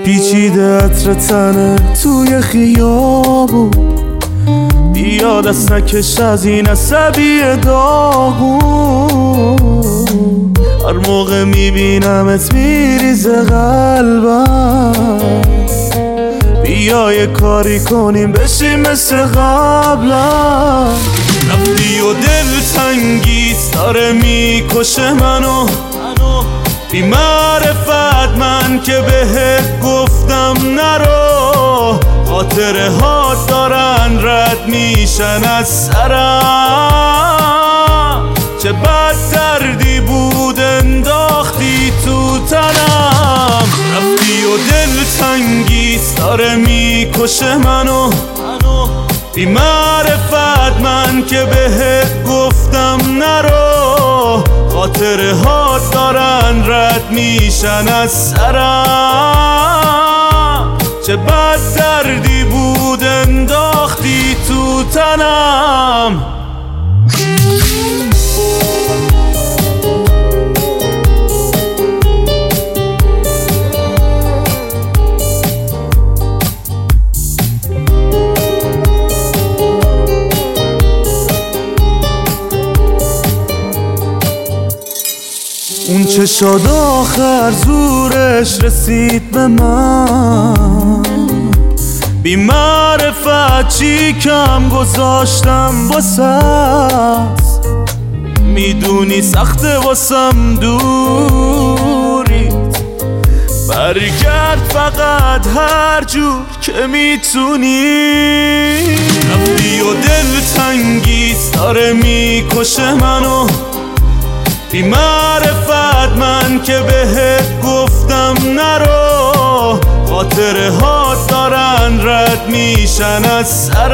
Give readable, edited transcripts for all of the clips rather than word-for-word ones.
پیچیده عطر تنه توی خیابون، بیا دست نکش از این عصبی داغون. هر موقع میبینمت میریزه قلبم، بیا یه کاری کنیم بشیم مثل قبلا. رفتی و دلتنگیت داره میکشه منو، بی معرفت من که بهت گفتم نرو. خاطره ها دارن رد میشن از سرم، چه بد دردی بود انداختی تو تنم. رفتی و دلتنگیت داره میکشه منو، بی معرفت من که بهت گفتم نرو. خاطره ها دارن رد میشن از سرم، چه بد دردی بود انداختی تو تنم. اون چشاد آخر زورش رسید به من، بی معرفت چی کم گذاشتم واسه. میدونی سخته واسم دوریت، برگرد فقط هر جور که میتونی. رفتی و دلتنگیت داره میکشه منو، بی معرفت من که بهت گفتم نرو. خاطره ها دارن رد میشن از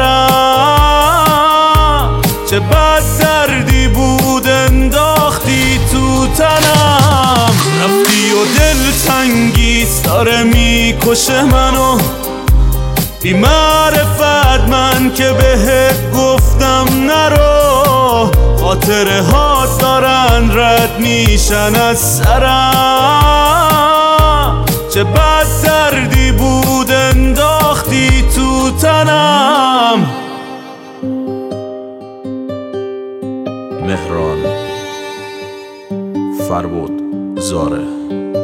سرم، چه بد دردی بود انداختی تو تنم. رفتی و دلتنگیت داره میکشه منو، بی معرفت من که بهت گفتم نرو. خاطره ها دارن رد میشن از سرم، چه بد دردی بود انداختی تو تنم. مهران فربود زاره.